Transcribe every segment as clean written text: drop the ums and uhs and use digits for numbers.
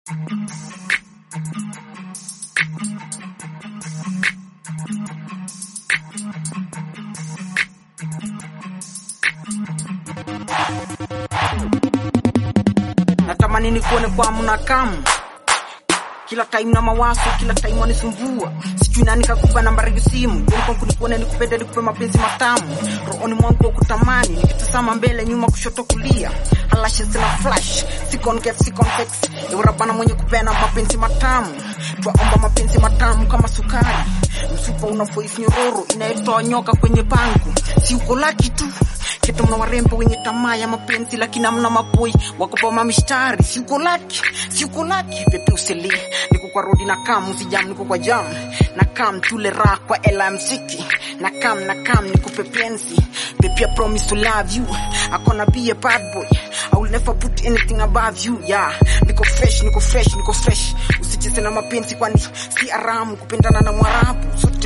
Natamani nikuone kwa mnakamu kila time na mawazo, kila time wanisumbua. Sijui nani kakupa nambari ya simu, nilikuwa kunikuone nikupenda nikupe mapenzi matamu. Rohoni mwangu kutamani, nikitazama mbele nyuma kushoto kulia. Halashes na flash, sikon convex. Ewa bana mwenye kupenda mapenzi matamu. Twaomba mapenzi matamu kama sukari. Msupa una voice nyororo inaitoa nyoka kwenye pangu. Si uko laki tu. Kitu mna warembo wenye tamaa ya mapenzi lakini hamna mapoi wakopa mamistari. Si uko laki pepe useli niko kwa rodi na kam usijam niko kwa jam na kam tule raha kwa LMC na kam nikupe penzi baby I promise to love you. I gonna be a bad boy, I will never put anything above you. Yeah, niko fresh usicheze na mapenzi kwani si haramu kupendana na Mwarabu. Sote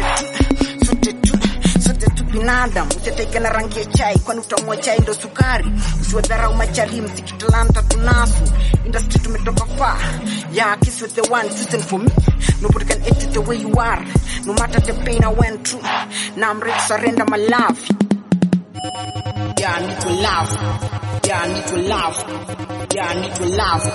tu binadamu, usitake na rangi ya chai kwani utamwa chai ndo sukari. Usiwadharau machali mziki talanta tunasu. Industry tumetoka far. Yeah, kiss with the one listen for me. Nobody can hate it the way you are. No matter the pain I went through. Now I'm ready to surrender my love. Yeah, I need to love. Yeah, I need to love. Yeah, I need to love.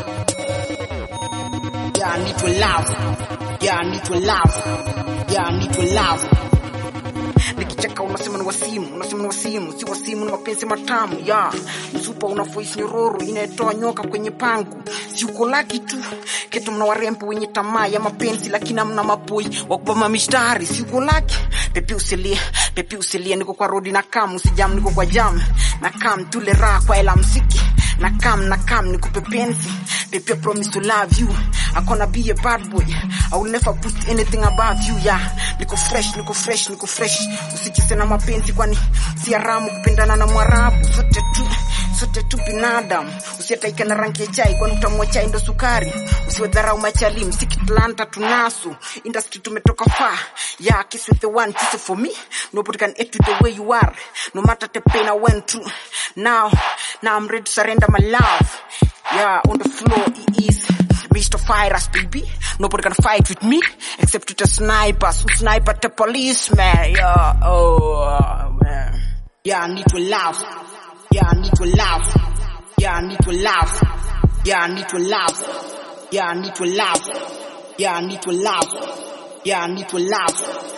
Yeah, I need to love. Yeah, I need to love. Yeah, I need to love. Nikicheka unasema ni wasimu, si wasimu ni mapenzi matamu. Yeah, msupa una voice nyororo inaitoa nyoka kwenye pangu. Si uko laki tu, kitu mna warembo wenye tamaa ya mapenzi lakini hamna mapoi wakupa mamistari. Si uko laki, pepe usilie niko kwa rodi na kam usijam niko kwa jam na kam tule raha kwa LMC na kam nikupe penzi baby I promise to love you. I gonna be a bad boy, I will never put anything above you. Yeah, niko fresh usicheze na mapenzi kwani si haramu kupendana na Mwarabu. Sote tu binadamu, usitake na rangi ya chai kwani utamwa chai ndo sukari. Usiwadharau machali mziki talanta tunasu. Industry tumetoka far. Yeah, kiss with the one kiss for me. Nobody can hate you the way you are. No matter the pain I went through. Now I'm ready to surrender my love. Yeah, on the floor it is Mr. Virus, baby. Nobody can fight with me except with the snipers who snipe at the policeman. Yeah, man. Yeah, I need to love. Yeah, I need to love. Yeah, I need to love. Yeah, I need to love. Yeah, I need to love. Yeah, I need to love. Yeah, I need to love.